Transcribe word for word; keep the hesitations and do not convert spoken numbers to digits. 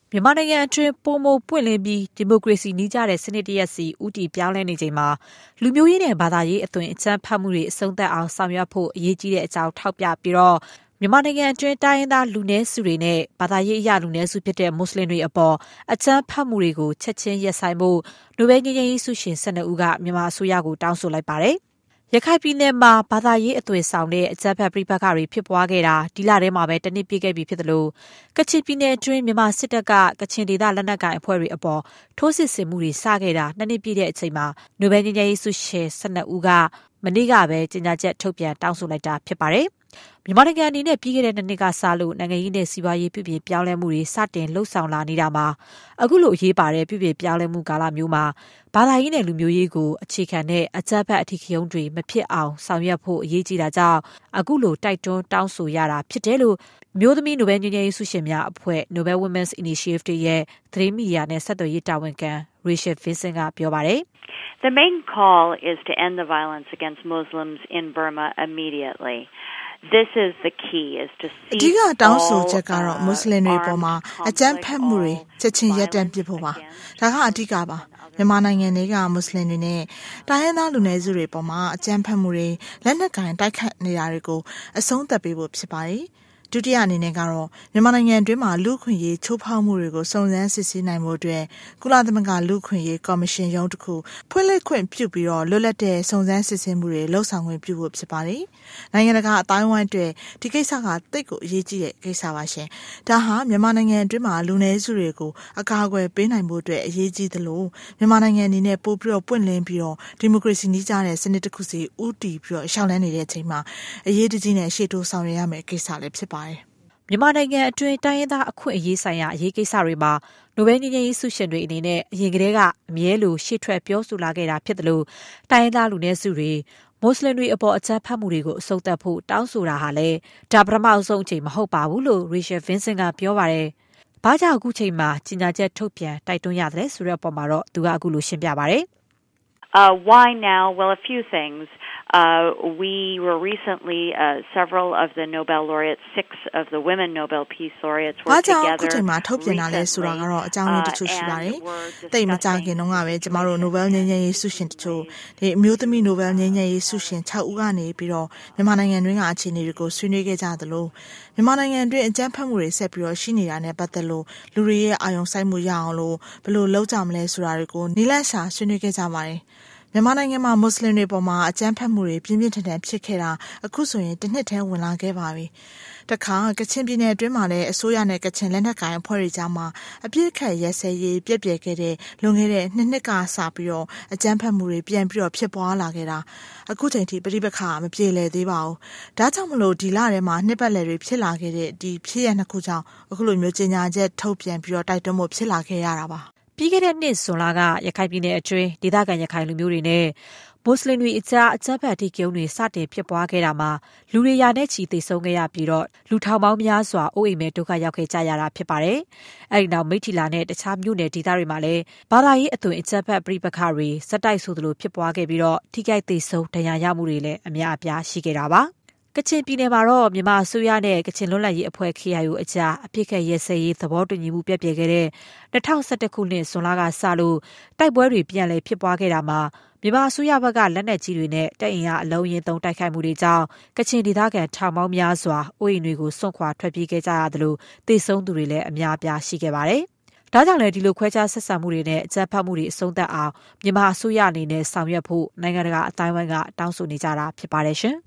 မြန်မာနိုင်ငံအတွင်းပိုမိုပွင့်လင်းပြီးဒီမိုကရေစီနည်းကျတဲ့စနစ်တရက်စီဦးတည်ပြောင်းလဲနေချိန်မှာလူမျိုးရေးနဲ့ဘာသာရေးအသွင်အကြမ်းဖက်မှုတွေအဆုံးသတ်အောင်ဆောင်ရွက်ဖို့အရေးကြီးတဲ့အကြောင်းထောက်ပြပြီးတော့မြန်မာနိုင်ငံအတွင်းတိုင်းရင်းသားလူနည်းစုတွေနဲ့ဘာသာရေးအရလူနည်းစုဖြစ်တဲ့မွတ်စလင်တွေအပေါ်အကြမ်းဖက်မှုတွေကိုချက်ချင်းရပ်ဆိုင်းဖို့နိုဘယ်ငြိမ်းချမ်းရေးဆုရှင်၁၂ဦးကမြန်မာအစိုးရကိုတောင်းဆိုလိုက်ပါတယ်။ရခိုင်ပြည်နယ်မှာဘာသာရေးအသွင်ဆောင်တဲ့အကြမ်းဖက်ပြိပက္ခတွေဖြစ်ပွားခဲ့တာဒီလထဲမှာပဲတနစ်ပြည့်ခဲ့ပြီဖြစ်တယ်လို့ကချင်ပြည်နယ်အတွင်းမြန်မာစစ်တပ်ကကချင်ဒေသလက်နက်ကိုင်အဖွဲ့တွေအပေါ်ထိုးစစ်ဆင်မှုတွေစခဲ့တာနှစ်နှစ်ပြည့်တဲ့အချိန်မှာနိုဘယ်ငြိမ်းချမ်းရေးဆုရှင်၁၂ဦးကမနေ့ကပဲကြေညာချက်ထုတ်ပြန်တောင်းဆိုလိုက်တာဖြစ်ပါတယ်။မြန်မာနိုင်ငံအနေနဲ့ပြီးခဲ့တဲ့နှစ်နှစ်ကစလို့နိုင်ငံရေးနဲ့စီးပွားရေးပြုပြင်ပြောင်းလဲမှုတွေစတင်လှုပ်ဆောင်လာနေတာမှာအခုလိုအရေးပါတဲ့ပြုပြင်ပြောင်းလဲမှုကာလမျိုးမှာဘာသာရေးနဲ့လူမျိုးရေးကိုအခြေခံတဲ့အကြမ်းဖက်အထီးကျုံတွေမဖြစ်အောင်ဆောင်ရွက်ဖို့အရေးကြီးတာကြောင့်အခုလိုတိုက်တွန်းတောင်းဆိုရတာဖြစ်တယ်လို့မျိုးသမီးနိုဘယ်ငြိမ်းချမ်းရေးဆုရှင်များအဖွဲ့ Nobel Women's Initiative ရဲ့သတင်းမီဒီယာနဲ့ဆက်သွယ်ရေးတာဝန်ခံ Rachel Vincent ကပြောပါတယ်။ The main call is to end the violence against Muslims in Burma immediately.This is the key is to see အဓိကတောင်းဆိုချက်ကတော့မွတ်စလင်တွေပေါ်မှာအကြမ်းဖက်မှုတွေချက်ချင်းရပ်တန့်ပစ်ဖို့ပါဒါကအဓိကပါမြန်မာနိုင်ငံတွေကမွတ်စလင်တွေနဲ့တိုင်းရင်းသားလူနည်းစုတွေပေါ်မှာအကြမ်းဖက်မှုတွေလက်နက်ကင်တိုက်ခတ်နေတာတွေကိုအဆုံးသတ်ပေးဖို့ဖြစ်ပါတယ်ဒုတိယအနေနဲ့ကတော့မြန်မာနိုင်ငံအတွင်းမှာလူ့ခွင့်ရေးချိုးဖောက်မှုတွေကိုစုံစမ်းစစ်ဆေးနိုင်မှုအတွက်ကုလသမဂ္ဂလူ့ခွင့်ရေးကော်မရှင်ရုံးတစ်ခုဖွင့်လှစ်ခွင့်ပြုပြီးတော့လွတ်လပ်တဲ့စုံစမ်းစစ်ဆေးမှုတွေလှုပ်ဆောင်ခွင့်ပြုဖို့ဖြစ်ပါတယ်။နိုင်ငံတကာအတိုင်းအဝိုင်းအတွက်ဒီကိစ္စကတိတ်ကိုအရေးကြီးတဲ့ကိစ္စပါရှင်။ဒါဟာမြန်မာနိုင်ငံအတွင်းမှာလူနည်းစုတွေကိုအကာအကွယ်ပေးနိုင်ဖို့အတွက်အရေးကြီးသလိုမြန်မာနိုင်ငံအနေနဲ့ပို့ပြီးတော့ပွင့်လင်းပြီးတော့ဒီမိုကရေစီနည်းကျတဲ့စနစ်တစ်ခုစီဦးတည်ပြီးတော့ရှောက်လန်းနေတဲ့အချိန်မှာအရေးတကြီးနဲ့ရှေ့တိုးဆောင်ရွက်ရမယ့်ကိစ္စလည်းဖြစ်ပါတယ်မြန်မာနိုင်ငံအတွင်းတိုင်းရင်းသားအခွင့်အရေးဆိုင်ရာအရေးကိစ္စတွေမှာနိုဘယ်ငြိမ်းချမ်းရေးဆုရှင်တွေအနေနဲ့အရင်ကတည်းကအမြဲလိုရှေ့ထွက်ပြောဆိုလာခဲ့တာဖြစ်တယ်လို့တိုင်းရင်းသားလူနည်းစုတွေမွတ်စလင်တွေအပေါ်အကြမ်းဖက်မှုတွေကိုအဆုံးသတ်ဖို့တောင်းဆိုတာဟာလည်းဒါပထမအဆုံးအချိန်မဟုတ်ပါဘူးလို့ Rachel Vincent ကပြောပါတယ်။ဘာကြောင့်အခုချိန်မှာကြီးညာချက်ထုတ်ပြန်တိုက်တွန်းရတယ်ဆိုတဲ့အပေါ်မှာတော့သူကအခုလိုရှင်းပြပါတယ်။ Uh, why now? Well, a few things.Uh, we were recently, uh, several of the Nobel laureates, six of the women Nobel Peace laureates were together recently, uh, and တိတ်မကြခင်တော့ကပဲကျမတို့ Nobel ငြိမ်းချမ်းရေးဆုရှင်တချို့ဒီအမျိုးသမီး Nobel ငြိမ်းချမ်းရေးဆုရှင်၆ဦးကနေပြီးတော့မြန်မာနိုင်ငံတွင်းကအခြေအနေတွေကိုဆွေးနွေးခဲ့ကြသလိုမြန်မာနိုင်ငံတွင်းအကြမ်းဖက်မှုတွေဆက်ပြီးတော့ရှိနေတာနဲ့ပတ်သက်လို့လူတွေရဲ့အာရုံစိုက်မှုရအောင်လို့ဘယ်လိုလုပ်ကြမလဲဆိုတာတွေကိုနိလန့်ရှာဆွေးနွေးခဲ့ကြပါတယ်မြန်မာနိုင်ငံမှာမွတ်စလင်တွေပေါ်မှာအကြမ်းဖက်မှုတွေပြင်းပြင်းထန်ထန်ဖြစ်ခဲ့တာအခုဆိုရင်တစ်နှစ်ထဲဝင်လာခဲ့ပါပြီ။တခါကချင်ပြည်နယ်အတွင်းမှာလည်းအစိုးရနဲ့ကချင်လက်နက်ကိုင်အဖွဲ့တွေကြားမှာအပြစ်ခတ်ရဲစဲရေးပြက်ပြဲခဲ့တဲ့လွန်ခဲ့တဲ့နှစ်နှစ်ကစပြီးတော့အကြမ်းဖက်မှုတွေပြန်ပြီးတော့ဖြစ်ပွားလာခဲ့တာအခုချိန်ထိပြိပခါမပြေလည်သေးပါဘူး။ဒါကြောင့်မလို့ဒီလထဲမှာနှစ်ပတ်လည်တွေဖြစ်လာခဲ့တဲ့ဒီဖြစ်ရနှစ်ခုကြောင့်အခုလိုမျိုးကြီးညာချက်ထုတ်ပြန်ပြီးတော့တိုက်တွန်းဖို့ဖြစ်လာခဲ့ရတာပါ။ပြီးခဲ့တဲ့နှစ်ဇွန်လကရခိုင်ပြည်နယ်အတွင်းဒေသခံရခိုင်လူမျိုးတွေနဲ့မွတ်စလင်တွေအကြားအကြမ်းဖက်အဓိကရုဏ်းတွေစတင်ဖြစ်ပွားခဲ့တာမှာလူတွေရာနဲ့ချီသေဆုံးခဲ့ရပြီးတော့လူထောင်ပေါင်းများစွာအိုးအိမ်မဲ့ဒုက္ခရောက်ခဲ့ကြရတာဖြစ်ပါတယ်။အဲဒီနောက်မိထီလာနဲ့တခြားမြို့နယ်ဒေသတွေမှာလည်းဘာသာရေးအသွင်အကြမ်းဖက်ပြိပခါတွေစက်တိုက်ဆိုသလိုဖြစ်ပွားခဲ့ပြီးတော့ထိခိုက်သေဆုံးဒဏ်ရာရမှုတွေလည်းအများအပြားရှိခဲ့တာပါ။ကချင်ပြည်နယ်မှာတော့မြန်မာအစိုးရနဲ့ကချင်လွတ်လပ်ရေးအဖွဲ့ K I O အကြားအပြစ်ခတ်ရဲစဲရေးသဘောတူညီမှုပြည့်ပြည့်ခဲ့တဲ့၂၀၁၁ခုနှစ်ဇွန်လကစလို့တိုက်ပွဲတွေပြန်လည်ဖြစ်ပွားခဲ့တာမှာမြန်မာအစိုးရဘက်ကလက်နက်ကြီးတွေနဲ့တပ်အင်အားအလုံးရင်သုံးတိုက်ခိုက်မှုတွေကြောင့်ကချင်ဒေသခံထောင်ပေါင်းများစွာအိုးအိမ်တွေကိုစွန့်ခွာထွက်ပြေးခဲ့ကြရတယ်လို့သေဆုံးသူတွေလည်းအများအပြားရှိခဲ့ပါတယ်။ဒါကြောင့်လည်းဒီလိုခွဲခြားဆက်ဆံမှုတွေနဲ့အကြမ်းဖက်မှုတွေအဆုံးသတ်အောင်မြန်မာအစိုးရအနေနဲ့ဆောင်ရွက်ဖို့နိုင်ငံတကာအတိုင်းအဝိုင်းကတောင်းဆိုနေကြတာဖြစ်ပါတယ်ရှင်